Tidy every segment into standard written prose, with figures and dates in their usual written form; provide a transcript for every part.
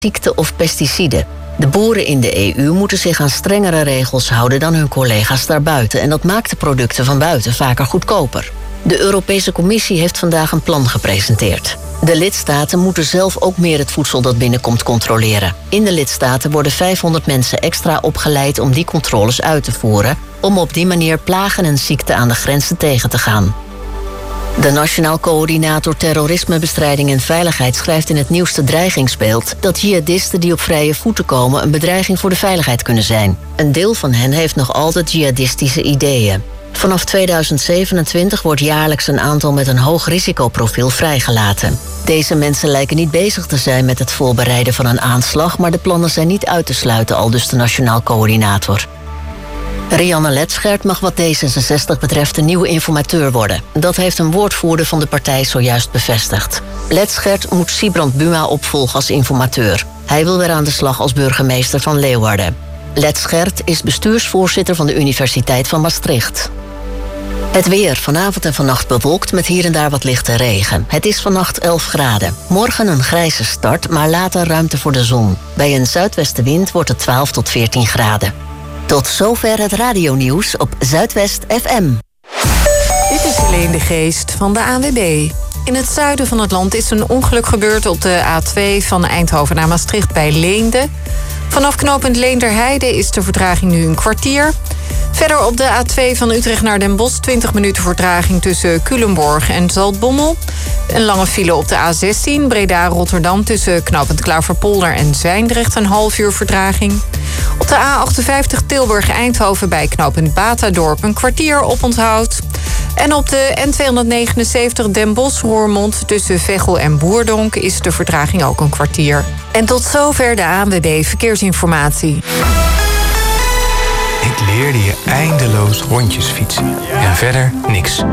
ziekten of pesticiden. De boeren in de EU moeten zich aan strengere regels houden dan hun collega's daarbuiten. En dat maakt de producten van buiten vaker goedkoper. De Europese Commissie heeft vandaag een plan gepresenteerd. De lidstaten moeten zelf ook meer het voedsel dat binnenkomt controleren. In de lidstaten worden 500 mensen extra opgeleid om die controles uit te voeren, om op die manier plagen en ziekten aan de grenzen tegen te gaan. De Nationaal Coördinator Terrorismebestrijding en Veiligheid schrijft in het nieuwste dreigingsbeeld dat jihadisten die op vrije voeten komen een bedreiging voor de veiligheid kunnen zijn. Een deel van hen heeft nog altijd jihadistische ideeën. Vanaf 2027 wordt jaarlijks een aantal met een hoog risicoprofiel vrijgelaten. Deze mensen lijken niet bezig te zijn met het voorbereiden van een aanslag, maar de plannen zijn niet uit te sluiten, aldus de Nationaal Coördinator. Rianne Letschert mag wat D66 betreft een nieuwe informateur worden. Dat heeft een woordvoerder van de partij zojuist bevestigd. Letschert moet Sybrand Buma opvolgen als informateur. Hij wil weer aan de slag als burgemeester van Leeuwarden. Letschert is bestuursvoorzitter van de Universiteit van Maastricht. Het weer, vanavond en vannacht bewolkt met hier en daar wat lichte regen. Het is vannacht 11 graden. Morgen een grijze start, maar later ruimte voor de zon. Bij een zuidwestenwind wordt het 12 tot 14 graden. Tot zover het radionieuws op Zuidwest FM. Dit is Helene de Geest van de ANWB. In het zuiden van het land is een ongeluk gebeurd op de A2 van Eindhoven naar Maastricht bij Leende. Vanaf knooppunt Leenderheide is de vertraging nu een kwartier. Verder op de A2 van Utrecht naar Den Bosch 20 minuten vertraging tussen Culemborg en Zaltbommel. Een lange file op de A16 Breda-Rotterdam tussen knooppunt Klaverpolder en Zwijndrecht een half uur vertraging. Op de A58 Tilburg-Eindhoven bij knooppunt Batadorp een kwartier oponthoud. En op de N279 Den Bosch-Roermond tussen Veghel en Boerdonk is de vertraging ook een kwartier. En tot zover de ANWB Verkeersinformatie. Ik leerde je eindeloos rondjes fietsen. En verder niks.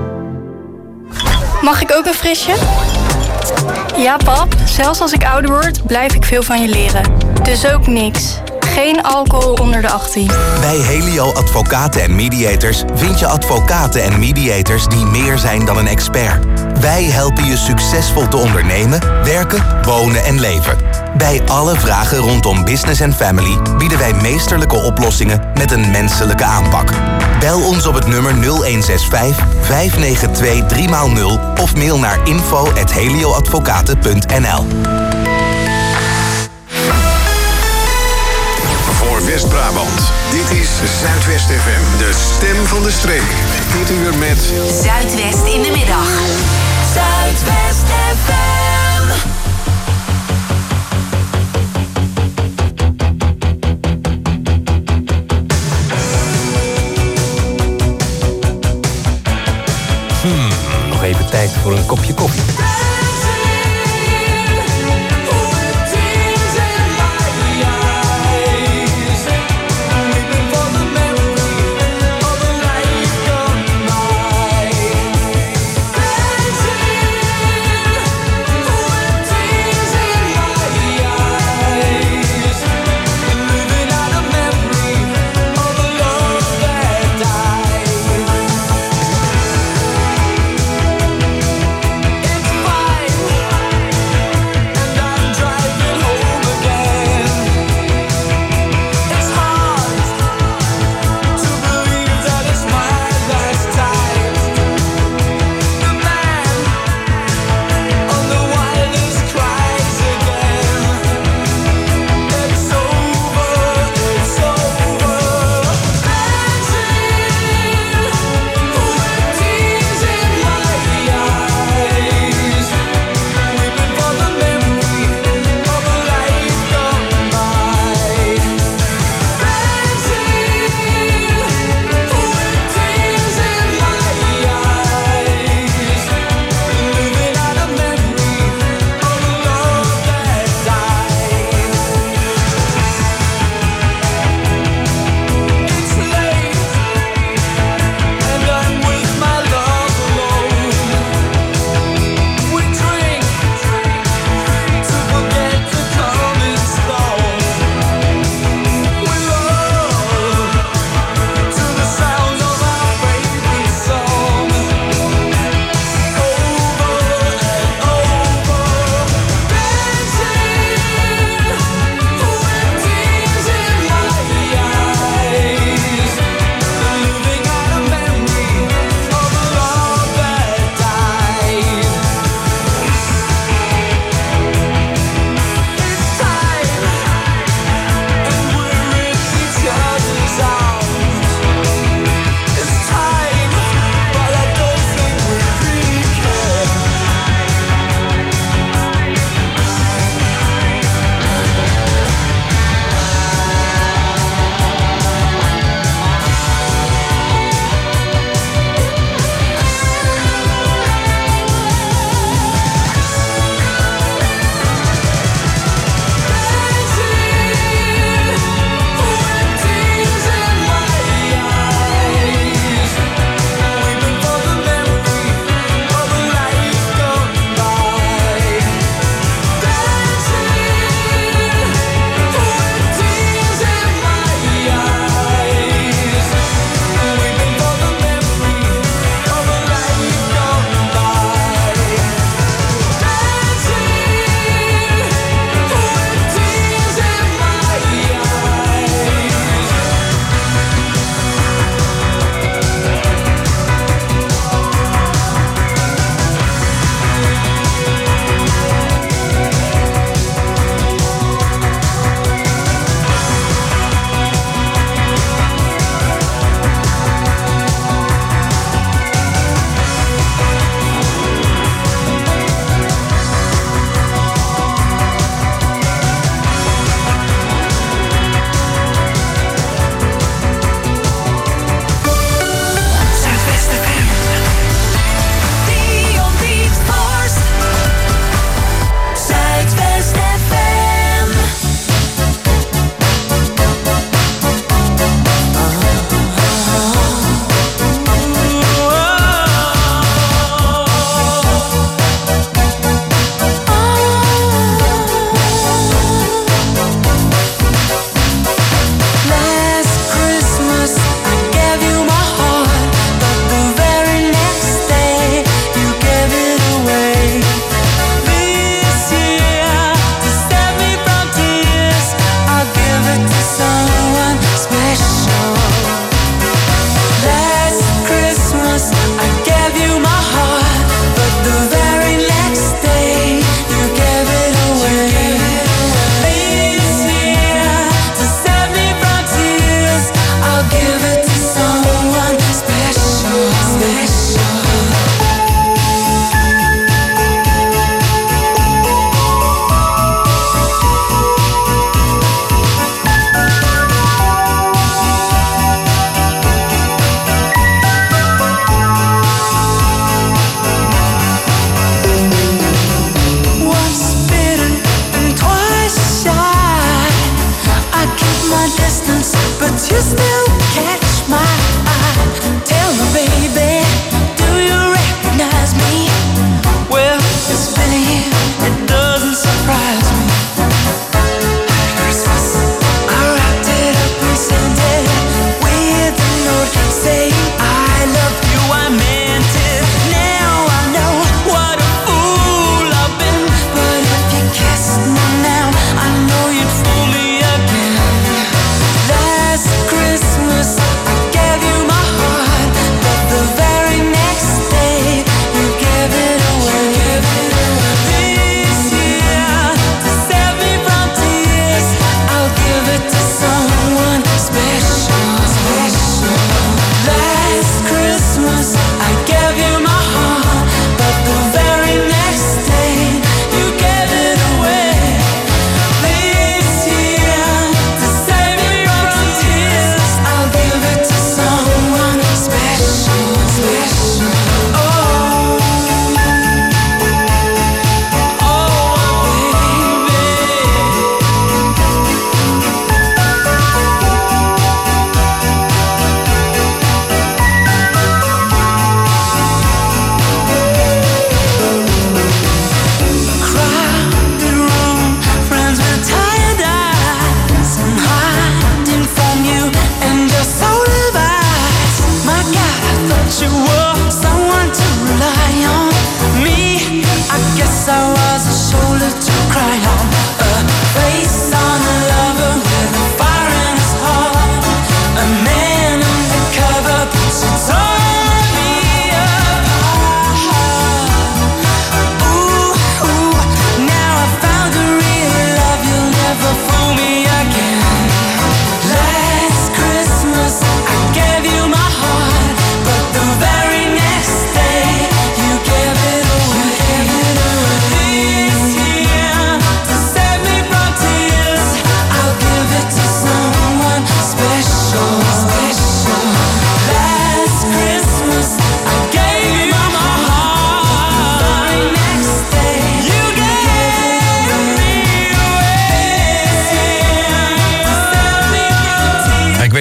Mag ik ook een frisje? Ja, pap. Zelfs als ik ouder word, blijf ik veel van je leren. Dus ook niks. Geen alcohol onder de 18. Bij Helio Advocaten en Mediators vind je advocaten en mediators die meer zijn dan een expert. Wij helpen je succesvol te ondernemen, werken, wonen en leven. Bij alle vragen rondom business en family bieden wij meesterlijke oplossingen met een menselijke aanpak. Bel ons op het nummer 0165 592 3x0 of mail naar info@helioadvocaten.nl. West-Brabant. Dit is Zuidwest FM, de stem van de streek. Dit uur met Zuidwest in de middag. Zuidwest FM. Nog even tijd voor een kopje koffie.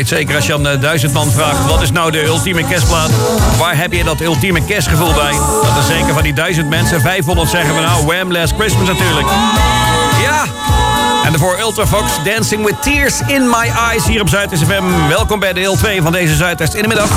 weet zeker, als je aan 1000 man vraagt... wat is nou de ultieme kerstplaat? Waar heb je dat ultieme kerstgevoel bij? Dat is zeker van die 1000 mensen. 500 zeggen we nou, Wham! Last Christmas natuurlijk. Ja! En daarvoor Ultravox, Dancing with Tears in My Eyes hier op Zuidwest FM. Welkom bij deel 2 van deze Zuidwest in de middag.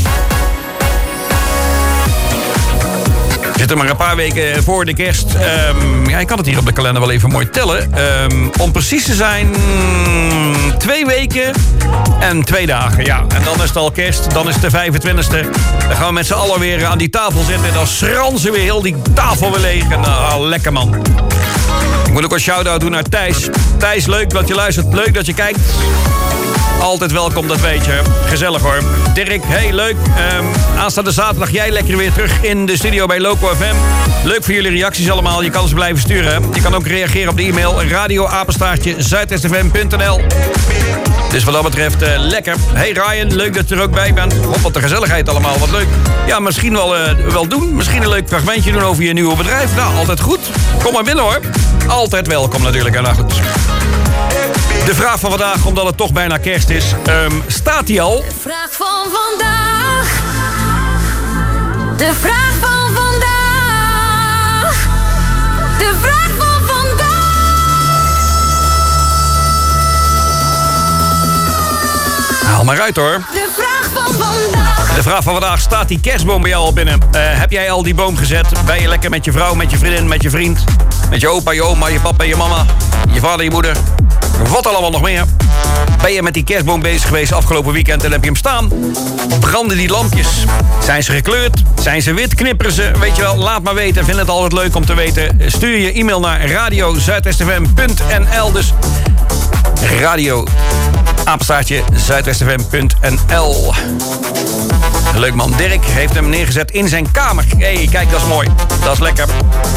We zitten maar een paar weken voor de kerst. Ik kan het hier op de kalender wel even mooi tellen. Om precies te zijn 2 weken en 2 dagen. Ja, en dan is het al kerst. Dan is het de 25e. Dan gaan we met z'n allen weer aan die tafel zitten. En dan schransen we heel die tafel weer leeg. En lekker man. Ik moet ook een shout-out doen naar Thijs. Thijs, leuk dat je luistert. Leuk dat je kijkt. Altijd welkom, dat weet je. Gezellig hoor. Dirk, hey, leuk. Aanstaande zaterdag jij lekker weer terug in de studio bij Loco FM. Leuk voor jullie reacties allemaal. Je kan ze blijven sturen. Je kan ook reageren op de e-mail radio@zuidwestfm.nl. Dus wat dat betreft lekker. Hey Ryan, leuk dat je er ook bij bent. Hop, wat de gezelligheid allemaal. Wat leuk. Ja, misschien wel doen. Misschien een leuk fragmentje doen over je nieuwe bedrijf. Nou, altijd goed. Kom maar binnen hoor. Altijd welkom natuurlijk. Nou goed. De vraag van vandaag, omdat het toch bijna kerst is, staat die al? De vraag van vandaag. De vraag van vandaag. De vraag van vandaag. Haal maar uit hoor. De vraag van vandaag. De vraag van vandaag, staat die kerstboom bij jou al binnen? Heb jij al die boom gezet? Ben je lekker met je vrouw, met je vriendin, met je vriend? Met je opa, je oma, je papa, je mama, je vader, je moeder? Wat allemaal nog meer? Ben je met die kerstboom bezig geweest afgelopen weekend en heb je hem staan? Branden die lampjes? Zijn ze gekleurd? Zijn ze wit? Knipperen ze? Weet je wel, laat maar weten. Vind het altijd leuk om te weten. Stuur je e-mail naar radio@zuidwestfm.nl. Dus radio@zuidwestfm.nl. Leuk man. Dirk heeft hem neergezet in zijn kamer. Hé, kijk, dat is mooi. Dat is lekker.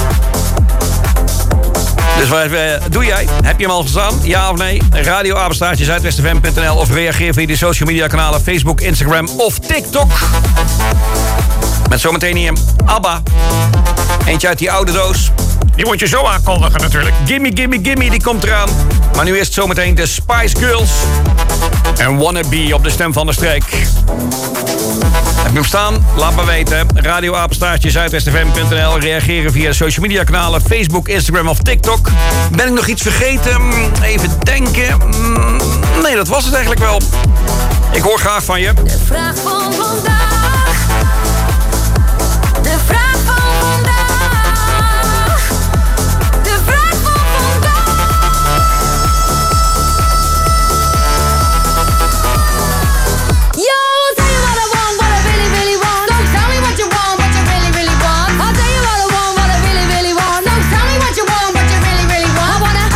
Dus wat doe jij? Heb je hem al gestaan? Ja of nee? radio@zuidwestfm.nl of reageer via de social media kanalen Facebook, Instagram of TikTok. Met zometeen hier ABBA. Eentje uit die oude doos. Die moet je zo aankondigen natuurlijk. Gimme, gimme, gimme, die komt eraan. Maar nu is het zometeen de Spice Girls. En Wannabe op de stem van de streek. Heb je hem staan? Laat maar weten. radio@zuidwestfm.nl. Reageren via de social media kanalen Facebook, Instagram of TikTok. Ben ik nog iets vergeten? Even denken. Nee, dat was het eigenlijk wel. Ik hoor graag van je. De vraag van vandaag. De vraag van vandaag. De vraag van vandaag. Yo, I'll tell you what I want, what I really, really want. Don't tell me what you want, what you really, really want. I'll tell you what I want, what I really, really want. Don't tell me what you want, what you really, really want. I wanna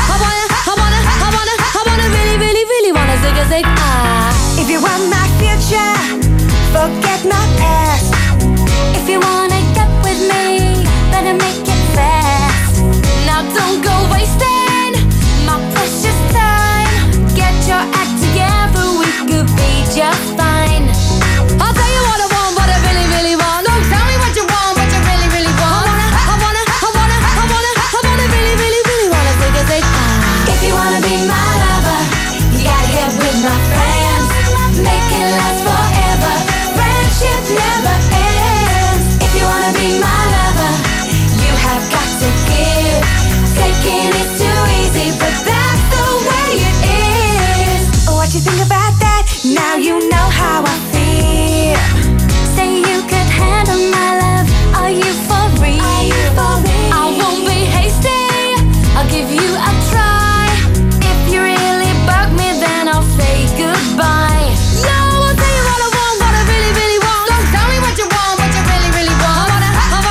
really, really, really wanna zig ah. If you want my future, forget my past. If you wanna get with me, better make it fast. Now don't go wasting my precious time. Get your act together, we could be just fine. I'll tell you what I want, what I really, really want. Don't tell me what you want, what you really, really want. I wanna really, really, really wanna zig ah. If you wanna be my lover, you gotta get with my friends. Make it last forever. Friendship never ends. If you wanna be my lover, you have got to give. Taking it too easy, but that's the way it is. What you think about that? Now you know how I feel. Say you could handle my love. Are you for real? I won't be hasty. I'll give you a try. If you really bug me, then I'll say goodbye. Yo, I'll tell you what I want, what I really, really want. Don't tell me what you want, what you really, really want. I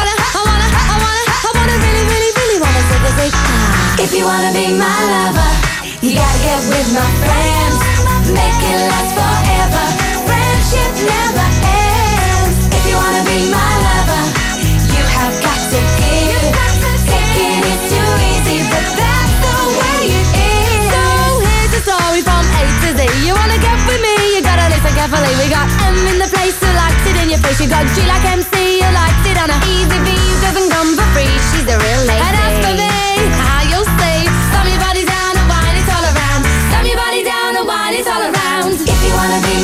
wanna really, really, really wanna zig ah. If you wanna be my lover, you gotta get with my friends. Make it last forever. Friendship never ends. If you wanna be my lover, you have got to give. Taking it too easy, but that's the way it is. So here's the story from A to Z. You wanna get with me, you gotta listen carefully. We got M in the place who likes it in your face. You got G like MC, you likes it on a easy V, doesn't come for free. She's a real lady. And as for me, how you'll say, slam your body down and wine it all around. Slam your body down and wine it all around. If you wanna be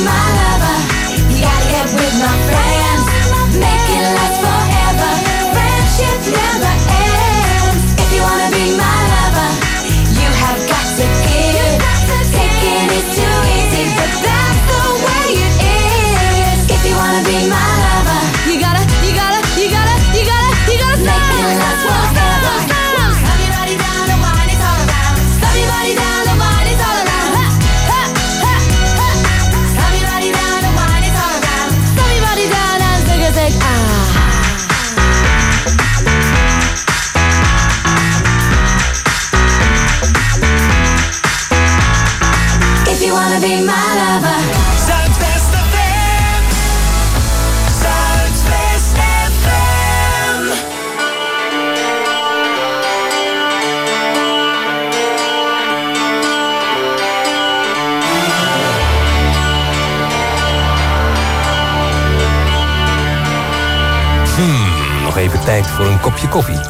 wanna be my lover? Zuidwest FM. Zuidwest FM. Nog even tijd voor een kopje koffie.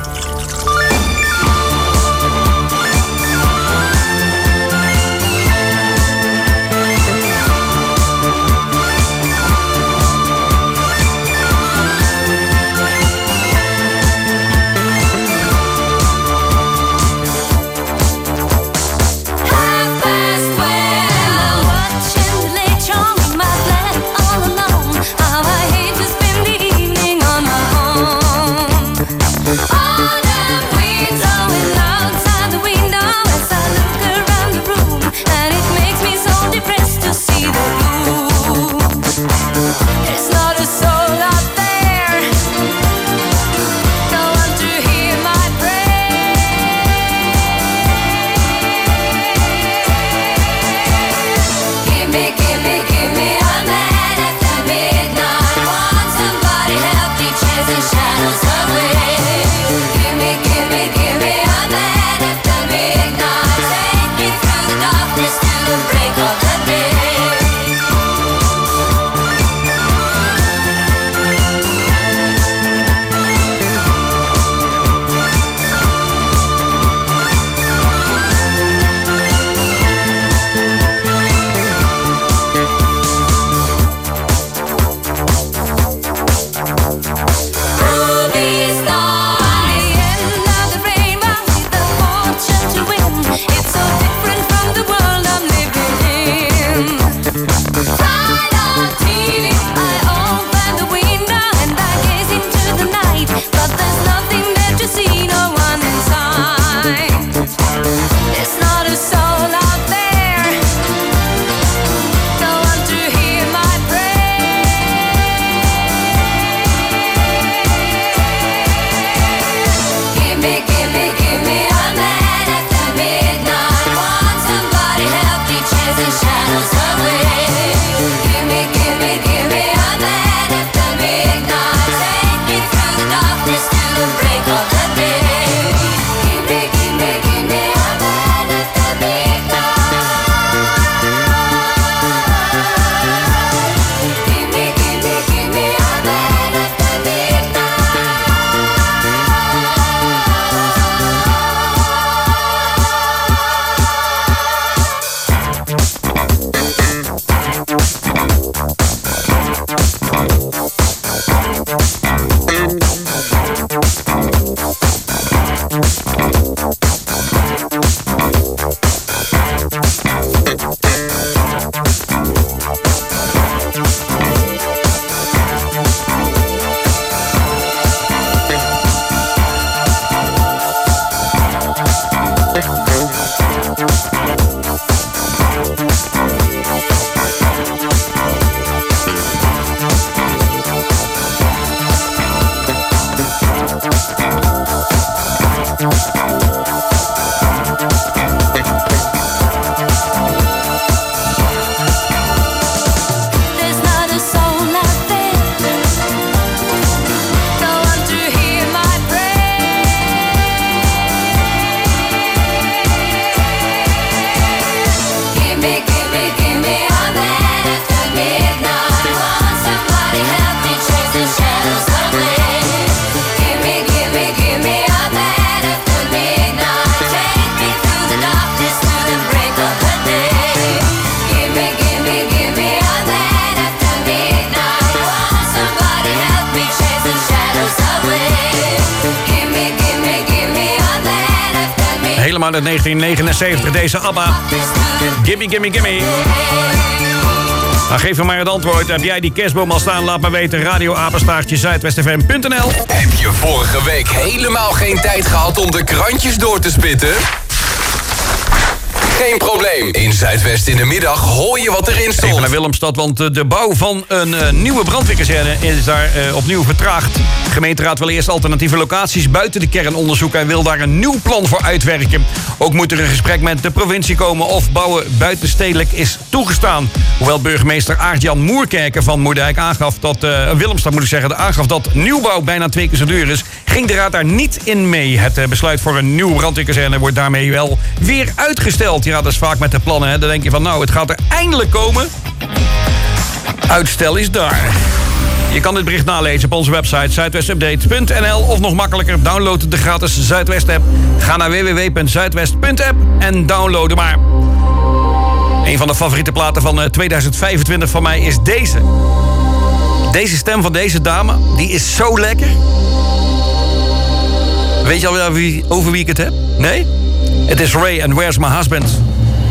Helemaal uit 1979, deze ABBA. Gimme, gimme, gimme. Nou, geef me maar het antwoord. Heb jij die kerstboom al staan? Laat me weten. radioapenstaartje-zuidwestfm.nl. Heb je vorige week helemaal geen tijd gehad om de krantjes door te spitten? Geen probleem. In Zuidwest in de middag hoor je wat erin stond. Even naar Willemstad, want de bouw van een nieuwe brandweerkazerne is daar opnieuw vertraagd. De gemeenteraad wil eerst alternatieve locaties buiten de kern onderzoeken en wil daar een nieuw plan voor uitwerken. Ook moet er een gesprek met de provincie komen of bouwen buitenstedelijk is toegestaan. Hoewel burgemeester Aart-Jan Moerkerken van Moerdijk aangaf dat, Willemstad moet ik zeggen, aangaf dat nieuwbouw bijna 2 keer zo duur is, ging de raad daar niet in mee. Het besluit voor een nieuwe brandweerkazerne wordt daarmee wel weer uitgesteld. Ja, dat is vaak met de plannen. Hè. Dan denk je van, nou, het gaat er eindelijk komen. Uitstel is daar. Je kan dit bericht nalezen op onze website zuidwestupdate.nl of nog makkelijker, download de gratis Zuidwest-app. Ga naar www.zuidwest.app en download maar. Een van de favoriete platen van 2025 van mij is deze. Deze stem van deze dame, die is zo lekker. Weet je al over wie ik het heb? Nee? Het is Ray and Where's My Husband?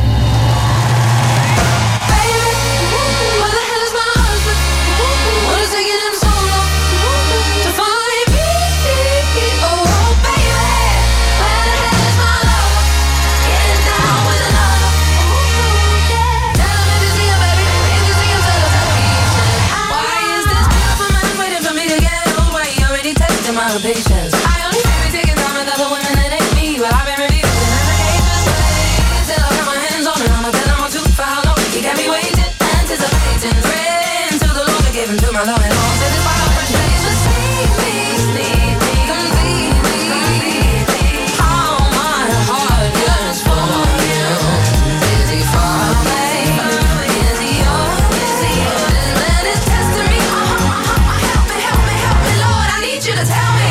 Patience. I only be taking time with other women that ain't me, but I've been revealing allegations till I got my hands on it. I'ma tell them all too for how long he got me waiting, anticipating, praying to the Lord to give him to my love and all. Satisfy our frustration, sneak me, completely. All my heart yearns for you. Is he far away? Is he yours? This man is testing me. Help me, Lord, I need you to tell me.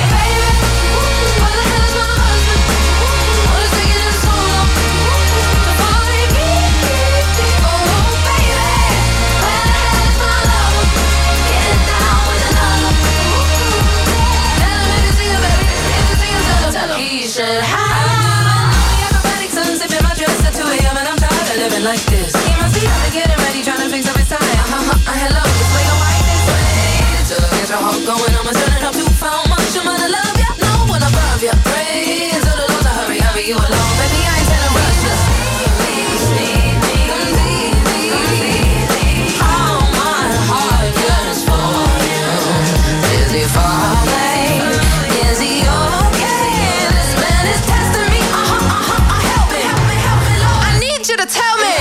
Like this, he must be out to get it ready, trying to fix up his tie. Hello, this way your wife is way. So get your heart going, I'ma turn it up to how much I'm gonna love ya. No one above ya. Pray to the Lord to hurry, you alone, baby. I ain't telling rush. Just need me, completely. All my heart yearns for you. Is he far away? Is he okay? This man is testing me. Help me, Lord. I need you to tell me.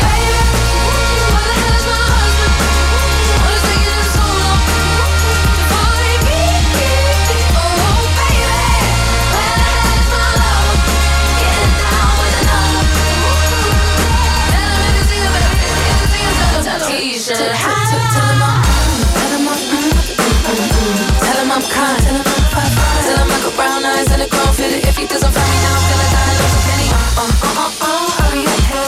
Tell him I got brown eyes and a grown fitted. If he doesn't find me now, I'm gonna die. Lose a penny. Hurry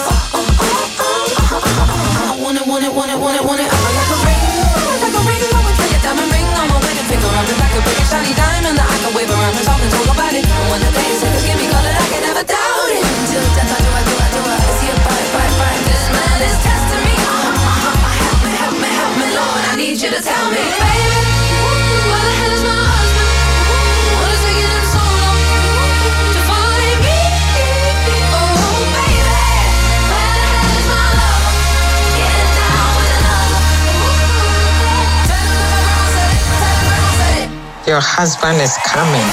up, want it. I'm like a ring. I would take a diamond ring on my wedding finger. I'm like a big shiny diamond that I can wave around and talk and talk about it. And when the day is give me color, I can never doubt it. Until death, I do. I see it, bye. This man is testing me. Help me, Lord. I need you to tell me, baby. Where the hell is my husband? What is taking him so long to find me? Oh, baby, where the hell is my love? Getting down with another. Tell him that my grandma said it. Your husband is coming.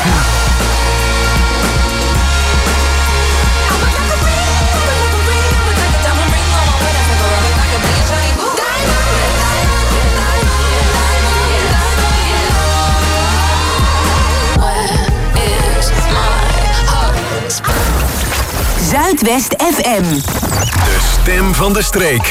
Zuidwest FM. De stem van de streek.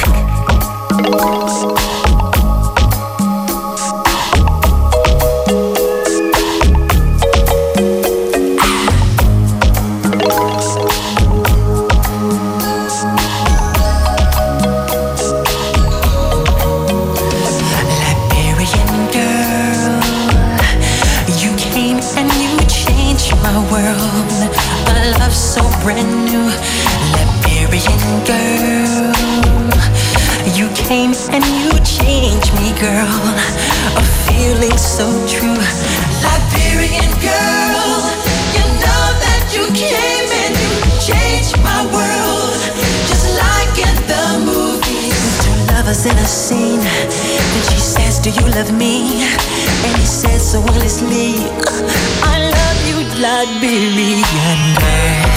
Liberian girl, you came and you changed my world. A love so brand new. Liberian girl, you came and you changed me, girl. A feeling so true. Liberian girl, you know that you came and you changed my world. Just like lovers in a scene. Then she says, do you love me? And he says so honestly, I love you, Liberian girl.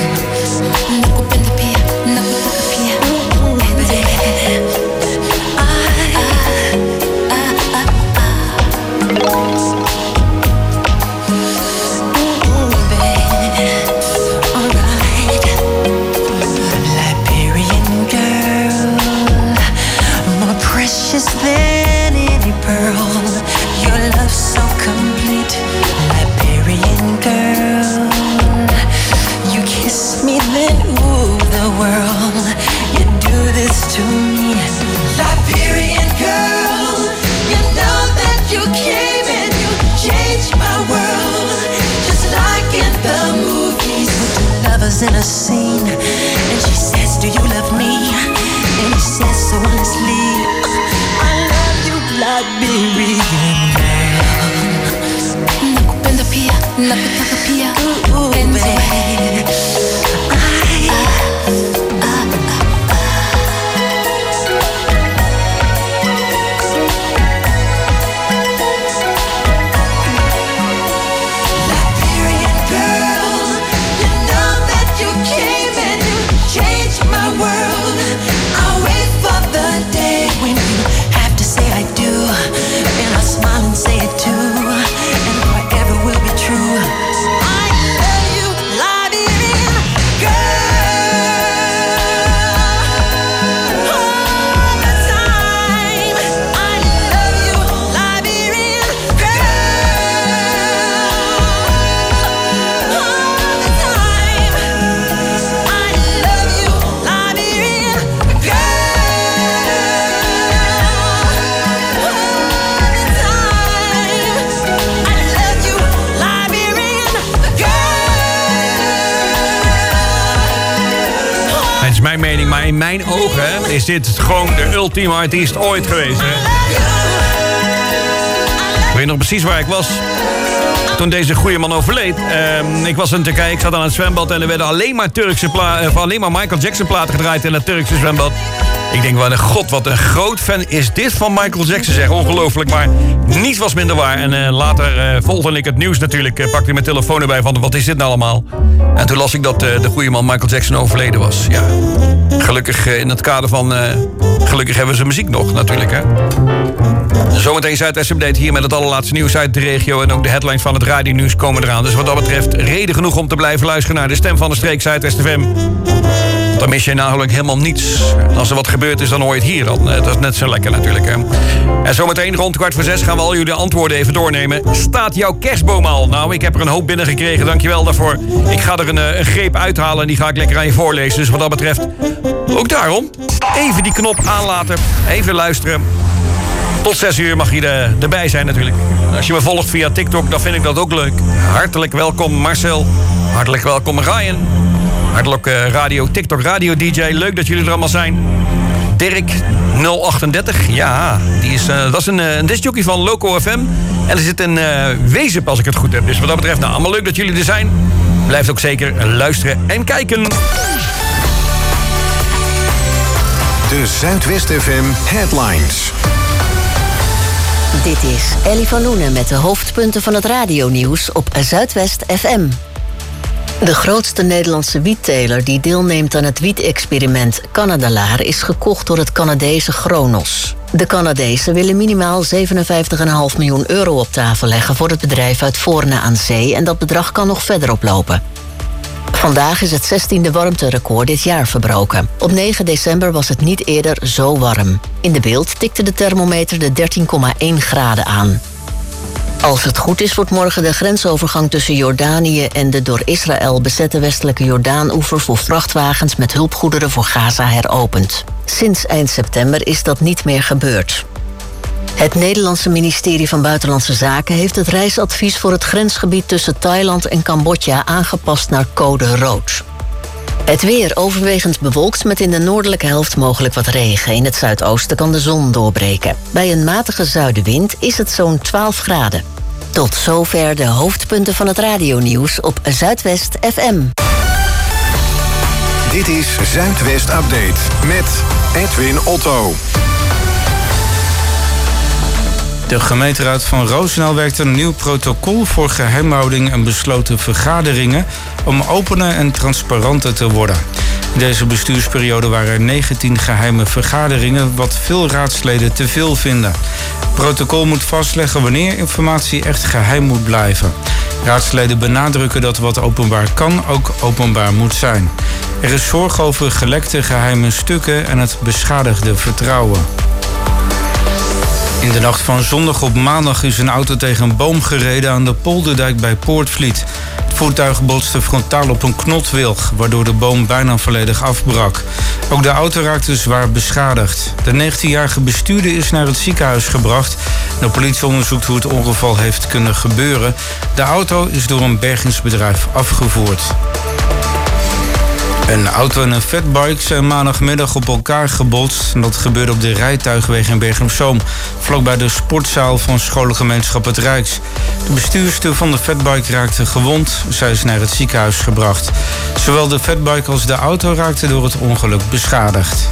Than any pearl, your love's so complete, Liberian girl. You kiss me, then ooh, the world. You do this to me, Liberian girl. You know that you came and you changed my world, just like in the movies. With the lovers in a scene, and she says, do you love me? And he says so honestly, Liberian girl. Nakupenda pia, nakutaka pia, baby. Liberian girl, you know that you came and you changed my world. I'll wait for the day when you have to say I do. And I'll smile and say it too, and forever will be true. I love you, Liberian girl. All the time. I love you, Liberian girl. All the time. I love you, Liberian girl. Het is mijn mening, maar in mijn ogen is dit gewoon de ultieme artiest ooit geweest. Hè? Ik weet nog precies waar ik was toen deze goede man overleed. Ik was in Turkije, ik zat aan het zwembad en er werden alleen maar Michael Jackson platen gedraaid in het Turkse zwembad. Ik denk, wat een groot fan is dit van Michael Jackson, zeg. Ongelooflijk, maar niets was minder waar. En later volgde ik het nieuws natuurlijk, pakte ik mijn telefoon erbij van, wat is dit nou allemaal? En toen las ik dat de goede man Michael Jackson overleden was. Ja, gelukkig in het kader van, gelukkig hebben ze muziek nog natuurlijk, hè. Zometeen Zuidwest Update hier met het allerlaatste nieuws uit de regio. En ook de headlines van het radionieuws komen eraan. Dus wat dat betreft reden genoeg om te blijven luisteren naar de stem van de streek Zuidwest FM. Dan mis je namelijk helemaal niets. En als er wat gebeurd is, dan hoor je het hier. Dat is net zo lekker natuurlijk. Hè. En zometeen rond 5:15 gaan we al jullie antwoorden even doornemen. Staat jouw kerstboom al? Nou, ik heb er een hoop binnengekregen. Dankjewel daarvoor. Ik ga er een greep uithalen en die ga ik lekker aan je voorlezen. Dus wat dat betreft, ook daarom, even die knop aanlaten. Even luisteren. Tot 6 uur mag je erbij zijn natuurlijk. Als je me volgt via TikTok, dan vind ik dat ook leuk. Hartelijk welkom Marcel. Hartelijk welkom Ryan. Hartelijk TikTok radio DJ. Leuk dat jullie er allemaal zijn. Dirk 038. Ja, dat is een discjockey van Loco FM. En er zit een Wezep als ik het goed heb. Dus wat dat betreft, nou, allemaal leuk dat jullie er zijn. Blijf ook zeker luisteren en kijken. De Zuidwest FM Headlines. Dit is Ellie van Loenen met de hoofdpunten van het radionieuws op Zuidwest FM. De grootste Nederlandse wietteler die deelneemt aan het wietexperiment Canadalaar is gekocht door het Canadese Chronos. De Canadezen willen minimaal €57,5 miljoen op tafel leggen voor het bedrijf uit Voorne aan Zee en dat bedrag kan nog verder oplopen. Vandaag is het 16e warmterecord dit jaar verbroken. Op 9 december was het niet eerder zo warm. In de beeld tikte de thermometer de 13,1 graden aan. Als het goed is, wordt morgen de grensovergang tussen Jordanië en de door Israël bezette westelijke Jordaanoever voor vrachtwagens met hulpgoederen voor Gaza heropend. Sinds eind september is dat niet meer gebeurd. Het Nederlandse ministerie van Buitenlandse Zaken heeft het reisadvies voor het grensgebied tussen Thailand en Cambodja aangepast naar code rood. Het weer overwegend bewolkt met in de noordelijke helft mogelijk wat regen. In het zuidoosten kan de zon doorbreken. Bij een matige zuidenwind is het zo'n 12 graden. Tot zover de hoofdpunten van het radionieuws op Zuidwest FM. Dit is Zuidwest Update met Edwin Otto. De gemeenteraad van Roosendaal werkt een nieuw protocol voor geheimhouding en besloten vergaderingen om opener en transparanter te worden. In deze bestuursperiode waren er 19 geheime vergaderingen, wat veel raadsleden te veel vinden. Het protocol moet vastleggen wanneer informatie echt geheim moet blijven. Raadsleden benadrukken dat wat openbaar kan ook openbaar moet zijn. Er is zorg over gelekte geheime stukken en het beschadigde vertrouwen. In de nacht van zondag op maandag is een auto tegen een boom gereden aan de Polderdijk bij Poortvliet. Het voertuig botste frontaal op een knotwilg, waardoor de boom bijna volledig afbrak. Ook de auto raakte zwaar beschadigd. De 19-jarige bestuurder is naar het ziekenhuis gebracht. De politie onderzoekt hoe het ongeval heeft kunnen gebeuren. De auto is door een bergingsbedrijf afgevoerd. Een auto en een fatbike zijn maandagmiddag op elkaar gebotst. En dat gebeurde op de rijtuigweg in Bergen op Zoom, vlakbij de sportzaal van scholengemeenschap Het Rijks. De bestuurster van de fatbike raakte gewond. Zij is naar het ziekenhuis gebracht. Zowel de fatbike als de auto raakten door het ongeluk beschadigd.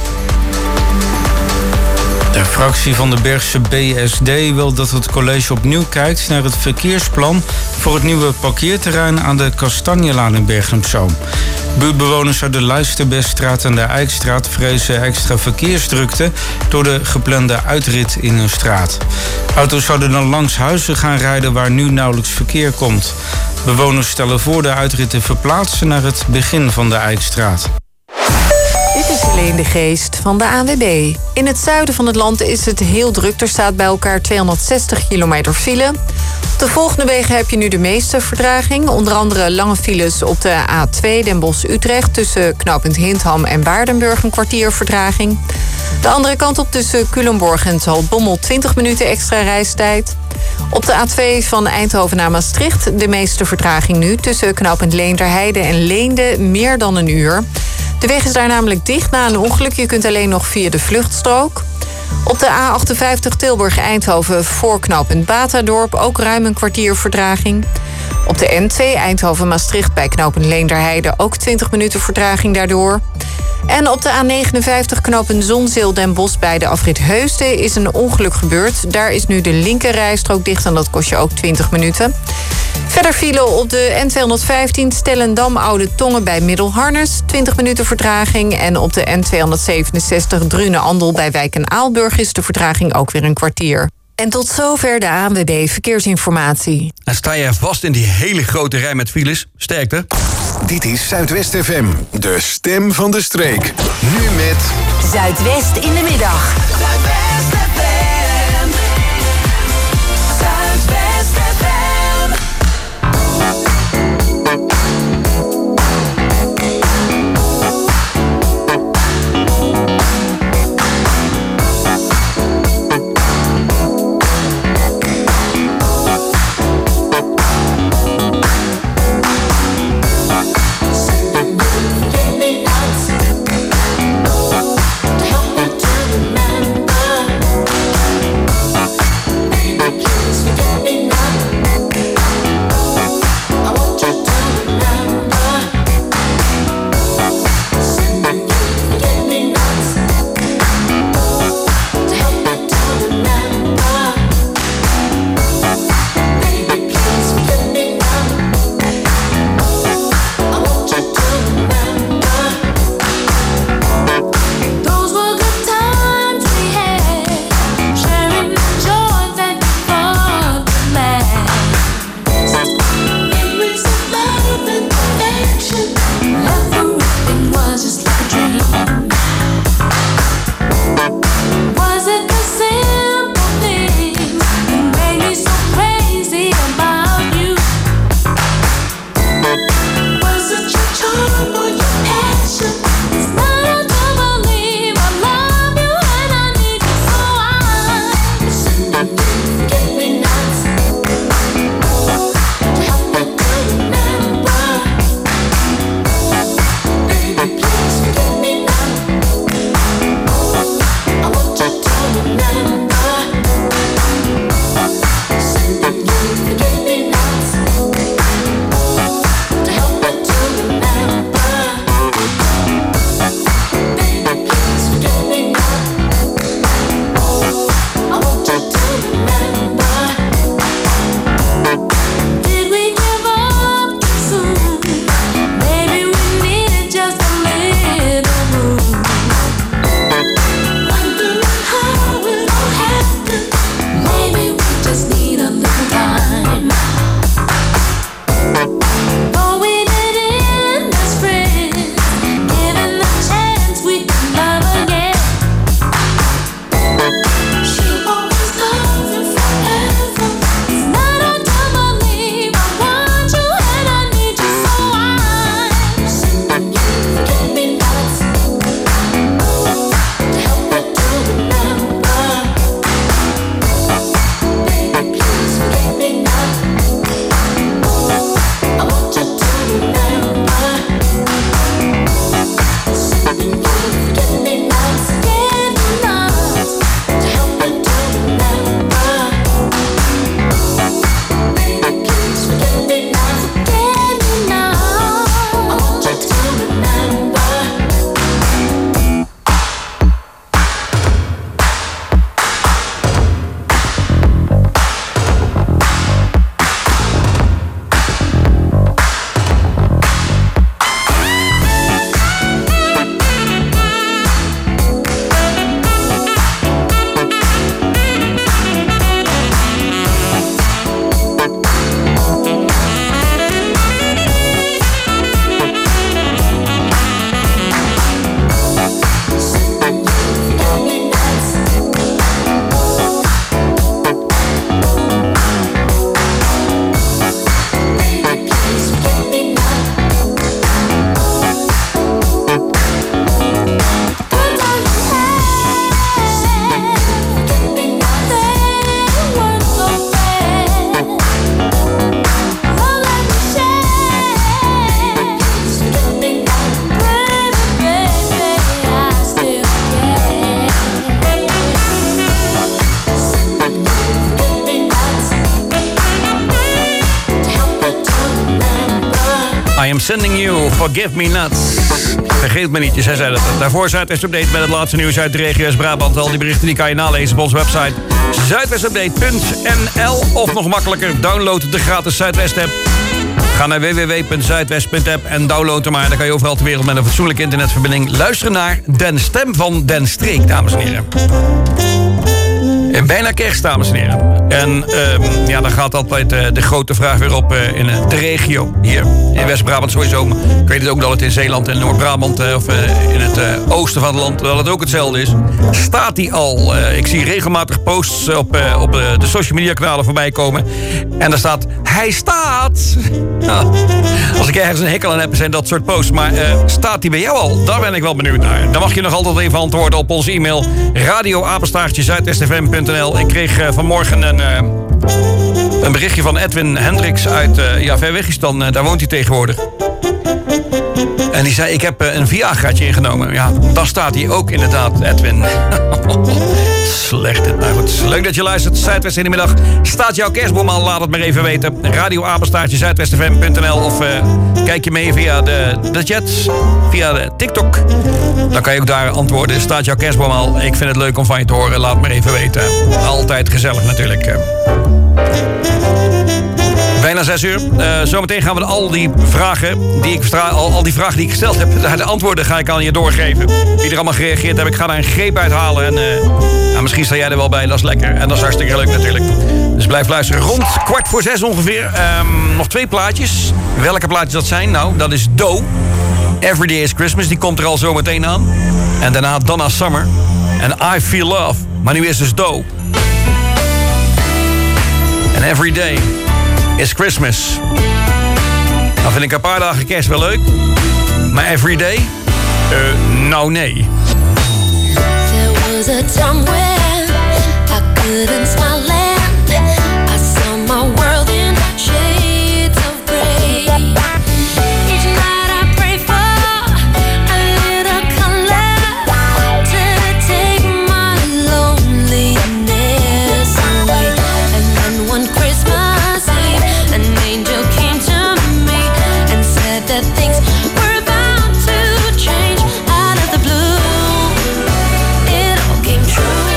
De fractie van de Bergse BSD wil dat het college opnieuw kijkt naar het verkeersplan voor het nieuwe parkeerterrein aan de Kastanjelaan in Bergen op Zoom. Buurtbewoners uit de Luisterbergstraat en de Eikstraat vrezen extra verkeersdrukte door de geplande uitrit in hun straat. Auto's zouden dan langs huizen gaan rijden waar nu nauwelijks verkeer komt. Bewoners stellen voor de uitrit te verplaatsen naar het begin van de Eikstraat. Dit is Helene de Geest van de ANWB. In het zuiden van het land is het heel druk. Er staat bij elkaar 260 kilometer file. Op de volgende wegen heb je nu de meeste vertraging. Onder andere lange files op de A2 Den Bosch-Utrecht... tussen knooppunt Hindham en Waardenburg een kwartier vertraging. De andere kant op tussen Culemborg en Zaltbommel 20 minuten extra reistijd. Op de A2 van Eindhoven naar Maastricht de meeste vertraging nu... tussen knooppunt Leenderheide en Leende meer dan een uur. De weg is daar namelijk dicht na een ongeluk. Je kunt alleen nog via de vluchtstrook. Op de A58 Tilburg-Eindhoven voor knooppunt Batadorp ook ruim een kwartier vertraging. Op de N2 Eindhoven-Maastricht bij knooppunt Leenderheide ook 20 minuten vertraging daardoor. En op de A59 knooppunt Zonzeel Den Bosch bij de afrit Heusden is een ongeluk gebeurd. Daar is nu de linkerrijstrook dicht en dat kost je ook 20 minuten. Verder vielen op de N215 Stellendam-Oude Tongen bij Middelharnis 20 minuten vertraging. En op de N267 Drunen-Andel bij Wijk en Aalburg is de vertraging ook weer een kwartier. En tot zover de ANWB Verkeersinformatie. En sta je vast in die hele grote rij met files? Sterkte. Dit is Zuidwest FM, de stem van de streek. Nu met Zuidwest in de middag. Zuidwest FM. Zuidwest FM. To help me to remember I'm sending you, forgive me not. Vergeet me niet, zij zei dat. Daarvoor Zuidwest Update met het laatste nieuws uit de regio West-Brabant. Al die berichten die kan je nalezen op onze website zuidwestupdate.nl. Of nog makkelijker, download de gratis Zuidwest-app. Ga naar www.zuidwest.app en download hem maar. Dan kan je overal ter wereld met een fatsoenlijke internetverbinding luisteren naar Den Stem van Den Streek, dames en heren. En bijna kerst, dames en heren. En ja, dan gaat altijd de grote vraag weer op in de regio. Hier in West-Brabant sowieso. Maar ik weet het ook dat het in Zeeland en Noord-Brabant of in het oosten van het land dat het ook hetzelfde is. Staat die al? Ik zie regelmatig posts op de social media kanalen voorbij komen. En daar staat, hij staat. Nou, als ik ergens een hekel aan heb, zijn dat soort posts. Maar staat die bij jou al? Daar ben ik wel benieuwd naar. Dan mag je nog altijd even antwoorden op onze e-mail radio@zuidwestfm.nl. Ik kreeg vanmorgen een berichtje van Edwin Hendricks uit Verwegistan. Daar woont hij tegenwoordig. En die zei, ik heb een Viagraatje ingenomen. Ja, dan staat hij ook inderdaad, Edwin. Slecht dit. Nou goed, leuk dat je luistert. Zuidwest in de middag. Staat jouw kerstboom al? Laat het maar even weten. radio@zuidwestfm.nl. Of kijk je mee via de chat, via de TikTok. Dan kan je ook daar antwoorden. Staat jouw kerstboom al? Ik vind het leuk om van je te horen. Laat maar even weten. Altijd gezellig natuurlijk. Bijna 6 uur. Zometeen gaan we al die vragen die ik gesteld heb, de antwoorden ga ik aan je doorgeven. Wie er allemaal gereageerd heeft, ik ga daar een greep uithalen. En misschien sta jij er wel bij, dat is lekker. En dat is hartstikke leuk natuurlijk. Dus blijf luisteren. Rond 5:45 ongeveer. Nog 2 plaatjes. Welke plaatjes dat zijn? Nou, dat is Doe. Everyday is Christmas, die komt er al zometeen aan. En daarna Donna Summer. En I Feel Love. Maar nu is dus Doe. En Everyday is Christmas. Nou vind ik een paar dagen kerst wel leuk. Maar everyday? Nou nee. There was a time when I couldn't smile and I saw my world in shades of grey. Each night I pray for a little color to take my loneliness away. And then one Christmas Eve, an angel came to me and said that things were about to change. Out of the blue, it all came true.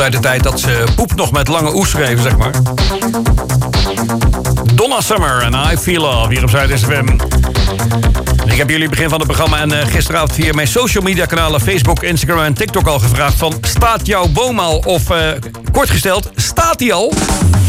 uit de tijd dat ze poep nog met lange oes schreven, zeg maar. Donna Summer en I Feel Love hier op Zuid FM. Ik heb jullie begin van het programma en gisteravond via mijn social media kanalen Facebook, Instagram en TikTok al gevraagd van... staat jouw boom al? Of kort gesteld, staat die al?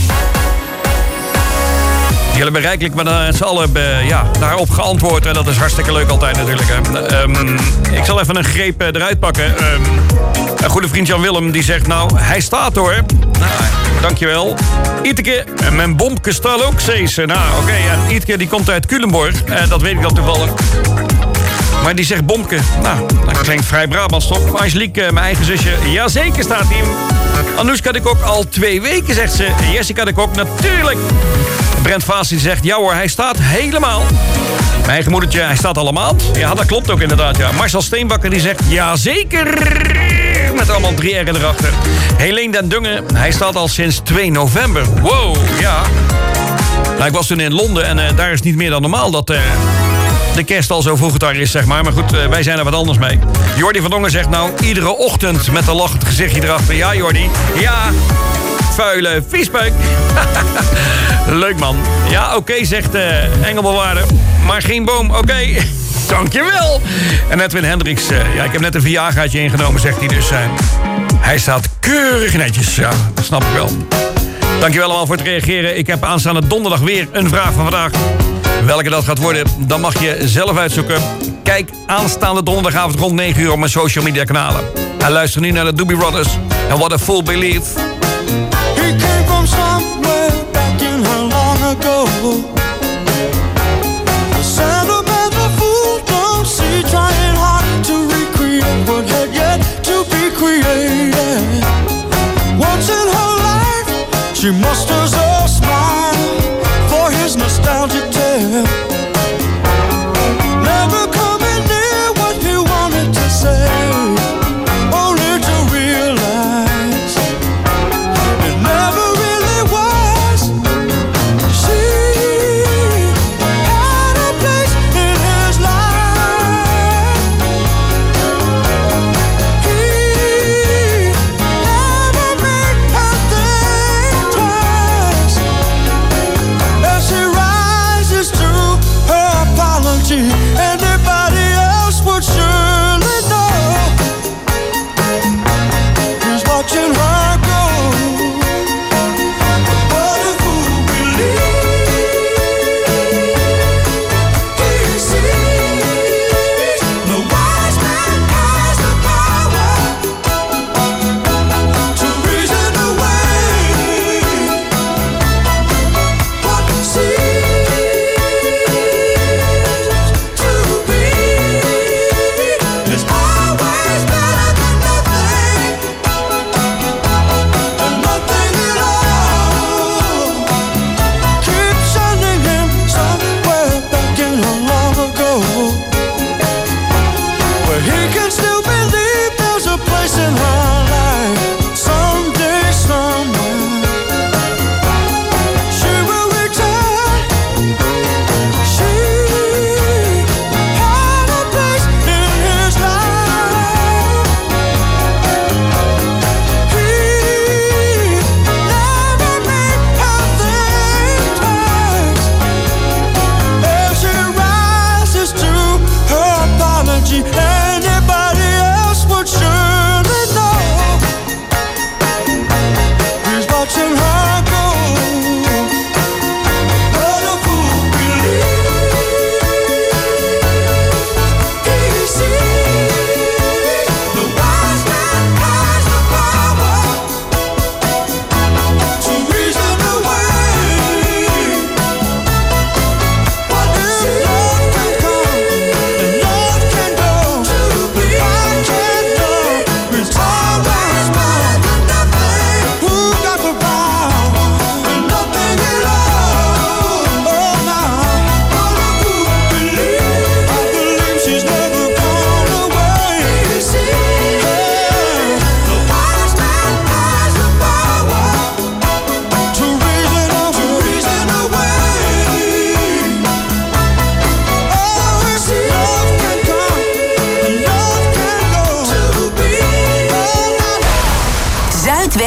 Jullie hebben rijkelijk met z'n allen daarop geantwoord. En dat is hartstikke leuk altijd natuurlijk. Ik zal even een greep eruit pakken. Een goede vriend Jan Willem die zegt... nou, hij staat hoor. Nou, dankjewel. Ieteke, mijn bomke staat ook steeds. Nou, oké. En Ieteke die komt uit Culemborg. Dat weet ik al toevallig. Maar die zegt bomke. Nou, dat klinkt vrij Brabants toch? Angelique, mijn eigen zusje. Jazeker staat hij. Anoushka de Kok al 2 weken, zegt ze. Jessica de Kok, natuurlijk. Brent Vaas die zegt, ja hoor, hij staat helemaal. Mijn eigen moedertje, hij staat allemaal. Ja, dat klopt ook inderdaad, ja. Marcel Steenbakker die zegt, ja zeker. Met allemaal 3 R'en erachter. Helene den Dungen, hij staat al sinds 2 november. Wow, ja. Nou, ik was toen in Londen en daar is het niet meer dan normaal dat... de kerst al zo vroeg daar is, zeg maar. Maar goed, wij zijn er wat anders mee. Jordi van Dongen zegt nou, iedere ochtend met een lachend gezichtje erachter. Ja, Jordi. Ja. Vuile viespeuk. Leuk, man. Ja, oké, zegt Engelbewaarder. Maar geen boom, oké. Dankjewel. En Edwin Hendricks. Ik heb net een Viagraatje ingenomen, zegt hij dus. Hij staat keurig netjes. Ja, dat snap ik wel. Dankjewel allemaal voor het reageren. Ik heb aanstaande donderdag weer een vraag van vandaag. Welke dat gaat worden, dan mag je zelf uitzoeken. Kijk aanstaande donderdagavond rond 9 uur op mijn social media kanalen. En luister nu naar de Doobie Brothers. En What a Fool Believe. He came from somewhere back in her long ago. The sentimental fool don't see, trying hard to recreate what had yet to be created. Once in her life, she musters a smile for his nostalgic tale. Never coming near what he wanted to say, only to realize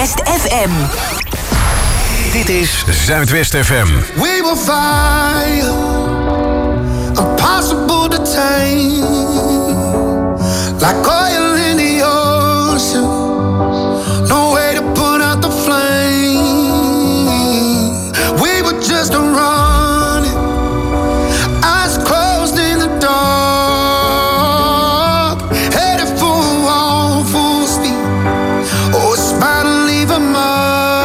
Zuidwest FM. Dit is Zuidwest FM. We will fire, impossible to tame, like oil in the ocean, no way to put out the flame. We were just running, eyes closed in the dark, headed for a wall full speed. Oh, it's about to leave a mark.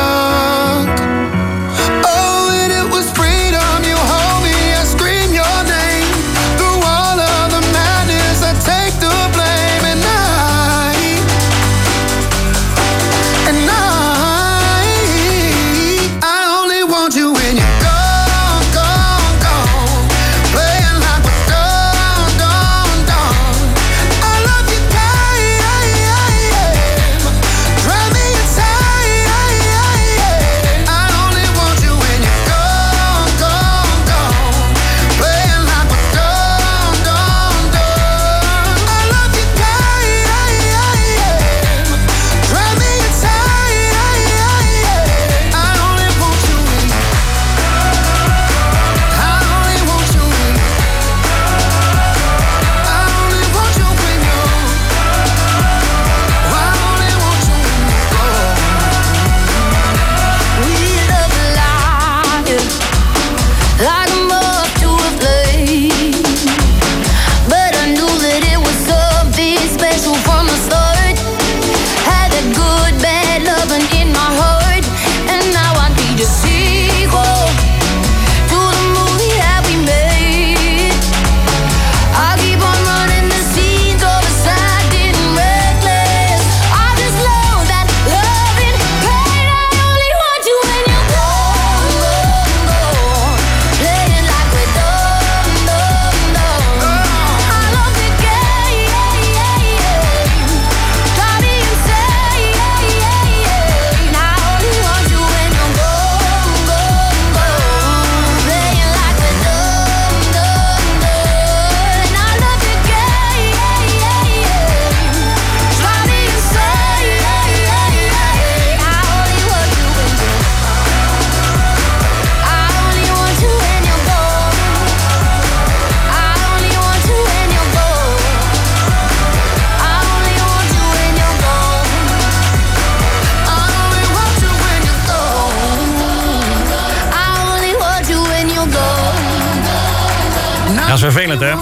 Dat is vervelend, hè?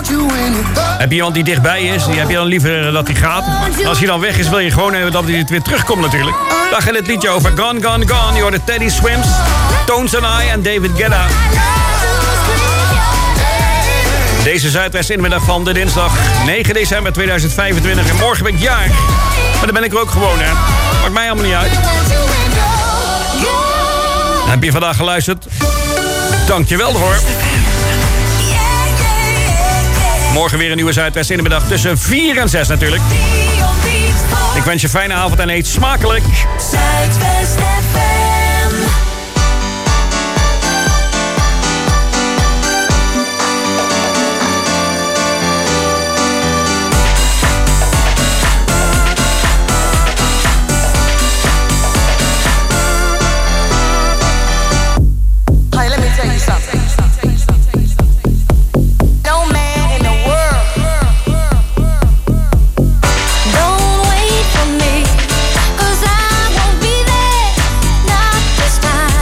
Heb je iemand die dichtbij is, die heb je dan liever dat hij gaat. Maar als hij dan weg is, wil je gewoon dat hij weer terugkomt natuurlijk. Daar gaat het liedje over. Gone, Gone, Gone. Je hoort de Teddy Swims, Tones and I en David Guetta. Deze Zuidwest inmiddag van de dinsdag 9 december 2025. En morgen ben ik jarig. Maar dan ben ik er ook gewoon, hè. Maakt mij allemaal niet uit. Heb je vandaag geluisterd? Dank je wel, hoor. Morgen weer een nieuwe Zuidwest in de middag tussen 4 en 6 natuurlijk. Ik wens je een fijne avond en eet smakelijk. Zuidwest FM. Hey, let me tell you something. Don't wait for me, 'cause I won't be there, not this time.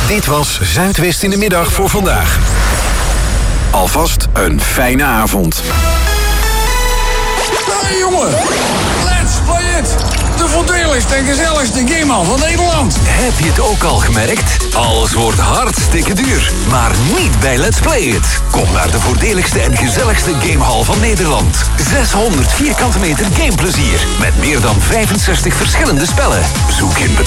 Dit was Zuidwest in de middag voor vandaag. Alvast een fijne avond. Hey jongen, let's play it! De voordeligste en gezelligste gamehal van Nederland. Heb je het ook al gemerkt? Alles wordt hartstikke duur. Maar niet bij Let's Play It. Kom naar de voordeligste en gezelligste gamehal van Nederland. 600 vierkante meter gameplezier. Met meer dan 65 verschillende spellen. Zoek in